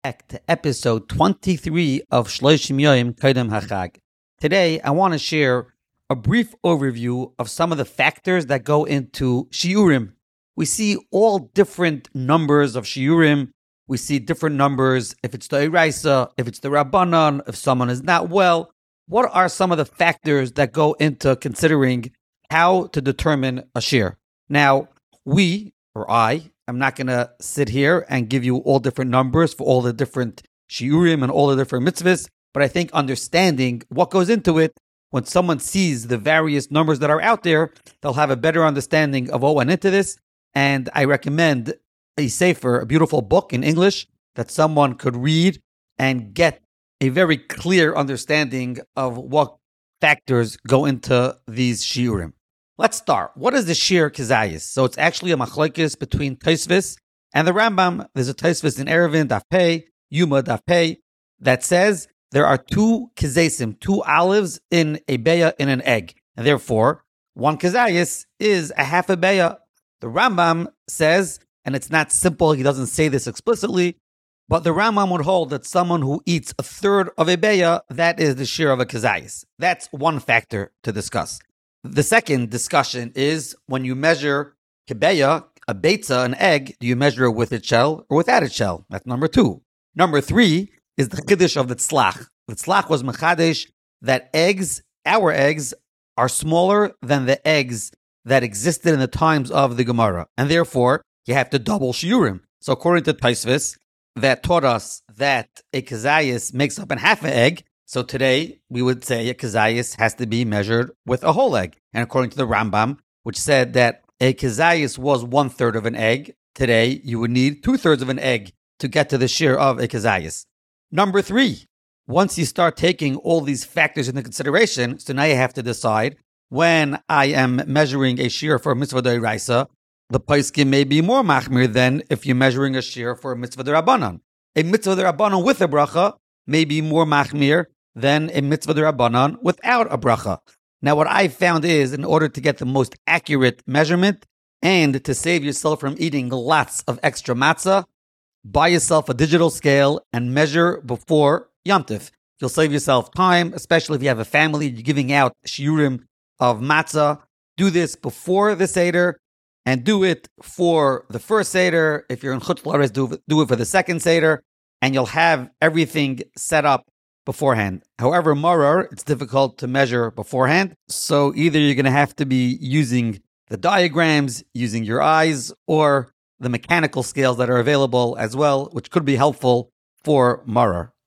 back to episode 23 of Shloshim Yoyim Kodem HaChag. Today, I want to share a brief overview of some of the factors that go into shiurim. We see all different numbers of shiurim. We see different numbers if it's the Eraisa, if it's the Rabbanan, if someone is not well. What are some of the factors that go into considering how to determine a shir? Now, I'm not going to sit here and give you all different numbers for all the different shiurim and all the different mitzvahs, but I think understanding what goes into it, when someone sees the various numbers that are out there, they'll have a better understanding of what went into this. And I recommend a sefer, a beautiful book in English that someone could read and get a very clear understanding of what factors go into these shiurim. Let's start. What is the shir kizayis? So it's actually a machlokes between Tosfos and the Rambam. There's a Tosfos in Eruvin, Daf Pei, Yuma, Daf Pei, that says there are two kizesim, two olives in a beya in an egg. And therefore, one kizayis is a half a beya. The Rambam says, and it's not simple, he doesn't say this explicitly, but the Rambam would hold that someone who eats a third of a beya, that is the shir of a kizayis. That's one factor to discuss. The second discussion is when you measure kebeya, a beitza, an egg, do you measure it with its shell or without its shell? That's number two. Number three is the chiddush of the tzlach. The tzlach was mechadesh that our eggs, are smaller than the eggs that existed in the times of the Gemara. And therefore, you have to double shiurim. So according to Tosfos, that taught us that a kazayas makes up a half an egg. So today, we would say a kazayas has to be measured with a whole egg. And according to the Rambam, which said that a kazayas was 1/3 of an egg, today you would need 2/3 of an egg to get to the shir of a kazayas. Number three, once you start taking all these factors into consideration, so now you have to decide when I am measuring a shir for a mitzvah d'oraisa, the paiskim may be more machmir than if you're measuring a shir for a mitzvah d'Rabbanan. A mitzvah d'Rabbanan with a bracha may be more machmir than a mitzvah d'Rabbanan without a bracha. Now, what I found is, in order to get the most accurate measurement and to save yourself from eating lots of extra matzah, buy yourself a digital scale and measure before Yom Tov. You'll save yourself time, especially if you have a family, you're giving out shiurim of matzah. Do this before the Seder and do it for the first Seder. If you're in Chutz La'aretz, do it for the second Seder, and you'll have everything set up beforehand. However, maror, it's difficult to measure beforehand. So either you're going to have to be using the diagrams, using your eyes, or the mechanical scales that are available as well, which could be helpful for maror.